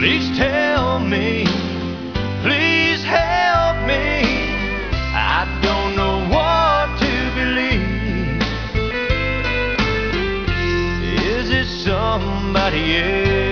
Please tell me, please help me. I don't know what to believe. Is it somebody else?